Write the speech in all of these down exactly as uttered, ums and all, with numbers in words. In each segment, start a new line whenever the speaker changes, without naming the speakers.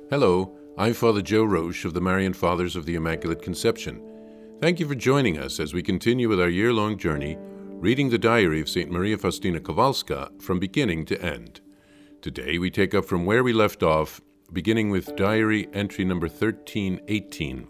Hello, I'm Father Joe Roche of the Marian Fathers of the Immaculate Conception. Thank you for joining us as we continue with our year-long journey, reading the diary of Saint Maria Faustina Kowalska from beginning to end. Today we take up from where we left off, beginning with diary entry number thirteen eighteen.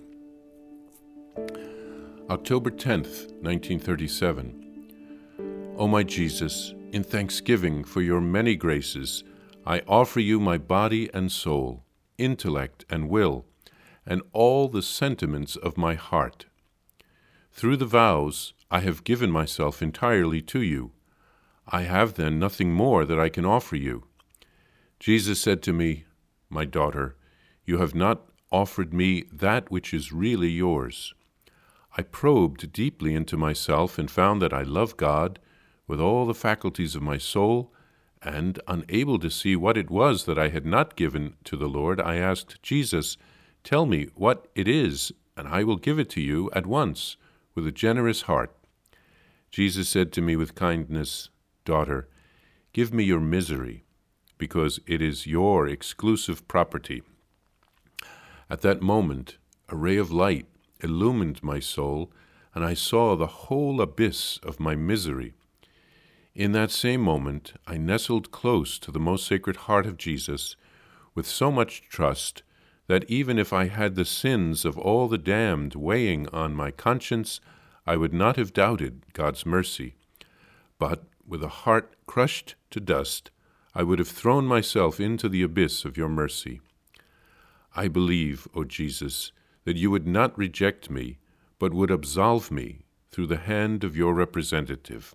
October tenth, nineteen thirty-seven. O my Jesus, in thanksgiving for your many graces, I offer you my body and soul, intellect and will, and all the sentiments of my heart. Through the vows, I have given myself entirely to you. I have then nothing more that I can offer you. Jesus said to me, My daughter, you have not offered me that which is really yours. I probed deeply into myself and found that I love God with all the faculties of my soul, and, unable to see what it was that I had not given to the Lord, I asked Jesus, Tell me what it is, and I will give it to you at once, with a generous heart. Jesus said to me with kindness, Daughter, give me your misery, because it is your exclusive property. At that moment, a ray of light illumined my soul, and I saw the whole abyss of my misery. In that same moment, I nestled close to the most sacred heart of Jesus with so much trust that even if I had the sins of all the damned weighing on my conscience, I would not have doubted God's mercy. But with a heart crushed to dust, I would have thrown myself into the abyss of your mercy. I believe, O Jesus, that you would not reject me, but would absolve me through the hand of your representative.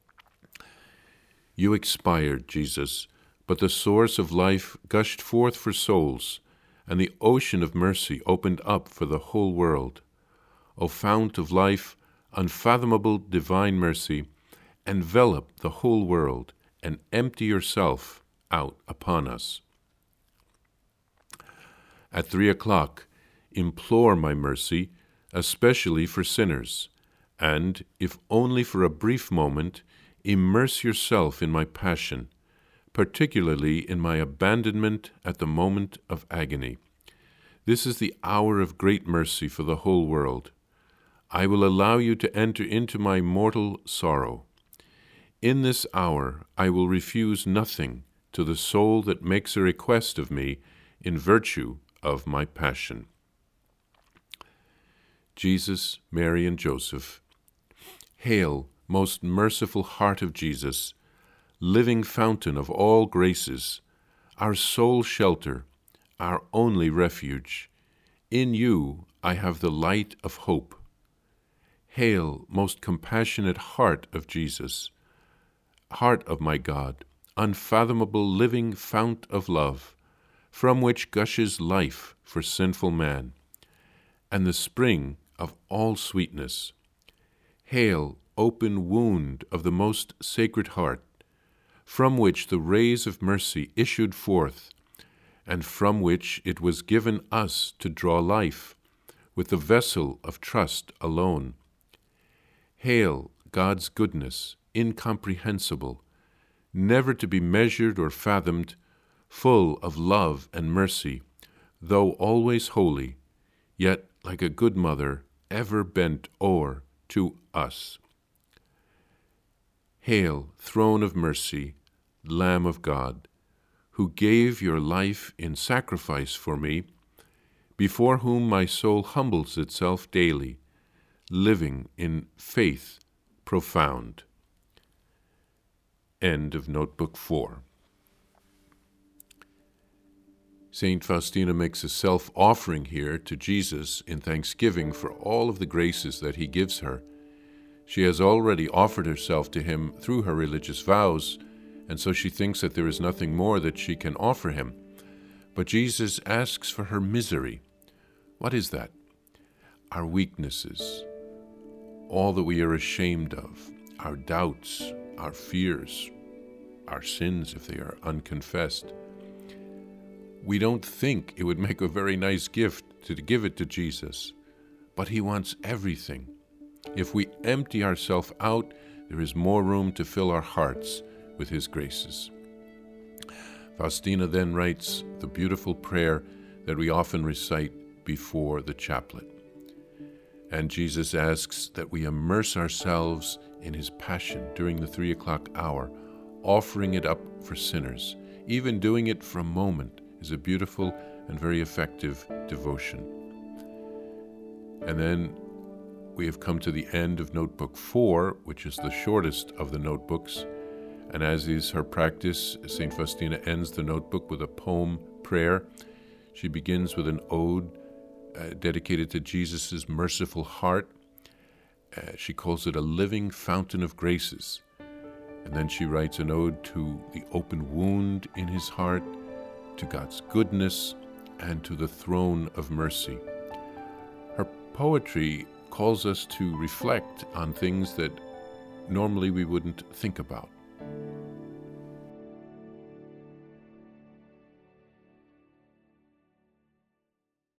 You expired, Jesus, but the source of life gushed forth for souls, and the ocean of mercy opened up for the whole world. O fount of life, unfathomable divine mercy, envelop the whole world and empty yourself out upon us. At three o'clock, implore my mercy, especially for sinners, and, if only for a brief moment, immerse yourself in my passion, particularly in my abandonment at the moment of agony. This is the hour of great mercy for the whole world. I will allow you to enter into my mortal sorrow. In this hour I will refuse nothing to the soul that makes a request of me in virtue of my passion. Jesus, Mary, and Joseph, hail, most merciful heart of Jesus, living fountain of all graces, our sole shelter, our only refuge. In you I have the light of hope. Hail, most compassionate heart of Jesus, heart of my God, unfathomable living fount of love, from which gushes life for sinful man, and the spring of all sweetness. Hail, open wound of the most sacred heart, from which the rays of mercy issued forth, and from which it was given us to draw life, with the vessel of trust alone. Hail, God's goodness, incomprehensible, never to be measured or fathomed, full of love and mercy, though always holy, yet like a good mother, ever bent o'er to us. Hail, throne of mercy, Lamb of God, who gave your life in sacrifice for me, before whom my soul humbles itself daily, living in faith profound. End of Notebook four. Saint Faustina makes a self-offering here to Jesus in thanksgiving for all of the graces that he gives her. She has already offered herself to him through her religious vows, and so she thinks that there is nothing more that she can offer him. But Jesus asks for her misery. What is that? Our weaknesses, all that we are ashamed of, our doubts, our fears, our sins if they are unconfessed. We don't think it would make a very nice gift to give it to Jesus, but he wants everything. If we empty ourselves out, there is more room to fill our hearts with his graces. Faustina then writes the beautiful prayer that we often recite before the chaplet. And Jesus asks that we immerse ourselves in his passion during the three o'clock hour, offering it up for sinners. Even doing it for a moment is a beautiful and very effective devotion. And then we have come to the end of Notebook four, which is the shortest of the notebooks. And as is her practice, Saint Faustina ends the notebook with a poem prayer. She begins with an ode uh, dedicated to Jesus' merciful heart. Uh, she calls it a living fountain of graces. And then she writes an ode to the open wound in his heart, to God's goodness, and to the throne of mercy. Her poetry calls us to reflect on things that normally we wouldn't think about.